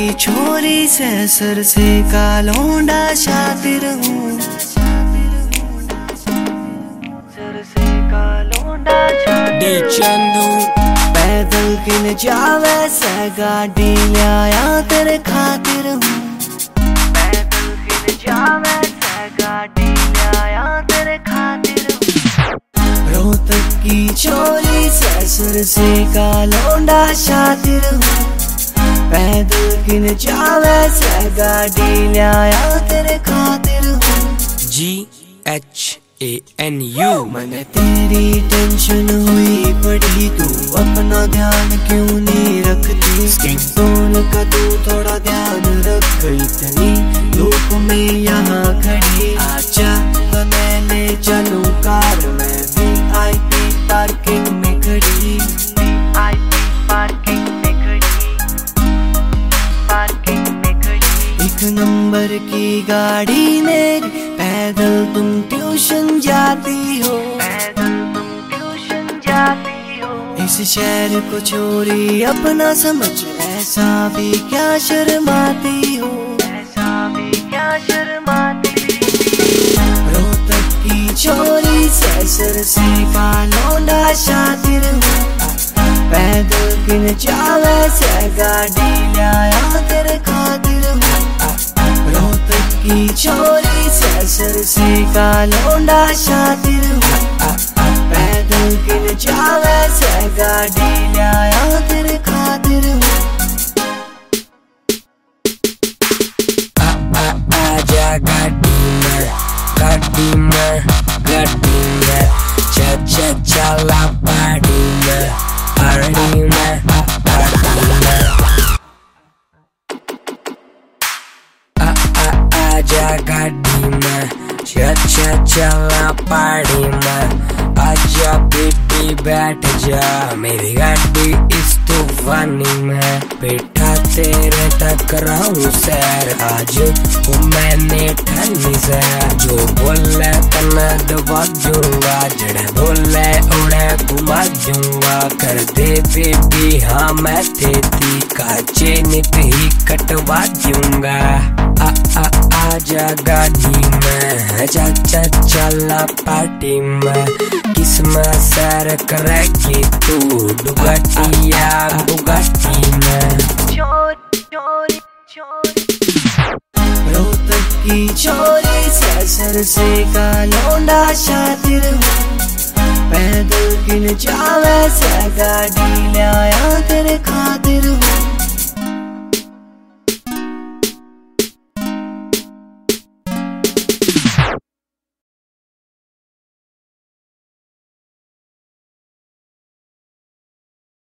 छोरी सैसर से का लौंडा शातिर हूँ। पैदल किन जावे से गाड़ी आया तेरे खातिर हूँ। पैदल किन जावे से गाड़ी आया तेरे खातिर हूँ। रोहतक की छोरी सैसर से का लौंडा शातिर हूँ। पैदल किन जावे से गाड़ी आया तेरे खातिर हूँ। GHANU। मैंने तेरी टेंशन हुई पड़ी, तू अपना ध्यान क्यों नहीं रखती। स्किन का तू थोड़ा ध्यान रख, इतनी धूप में यहाँ खड़ी। आजा तो मैं ले चलूं कार में VIP पार्किंग में खड़ी। VIP पार्किंग में खड़ी, पार्किंग में खड़ी। एक नंबर की गाड़ी मेरी, पैदल तुम ट्यूशन जाती हो। पैदल तुम ट्यूशन जाती हो। इस शहर को छोरी अपना समझ, ऐसा भी क्या शर्माती हो। ऐसा भी क्या शर्माती हो। रोहतक की छोरी सैसर से का लौंडा शातिर हूँ। पैदल किन जावे से गाड़ी आया तेरे खातिर हूँ। रोहतक की छोरी सैसर से का लौंडा शातिर हूँ। पैदल किन जावे से गाड़ी आया तेरे खातिर हूँ। आजा गाड़ी में, गाड़ी में, गाड़ी में, चला पार्टी में, पार्टी में, पार्टी में। आजा गाड़ी में, चला पार्टी में। आजा बेबी बैठ जा मेरी गाड़ी इस तूफानी में। बैठा तेरे तक रहूं सैर, आज हूँ मैंने ठंडी से। जो बोले तना दबा दूंगा, जड़े बोले उड़े घुमा दूंगा। कर दे बेबी हाँ मैं तेरी काचे नित ही कटवा दूंगा। आजा गाड़ी में, चला पार्टी में। किस्मत सैर करेगी तू डुगाटिया बुगाटी में। रोहतक की छोरी सैसर से का लौंडा शातिर हूँ। पैदल किन जावे से गाड़ी आया तेरे खातिर हूँ।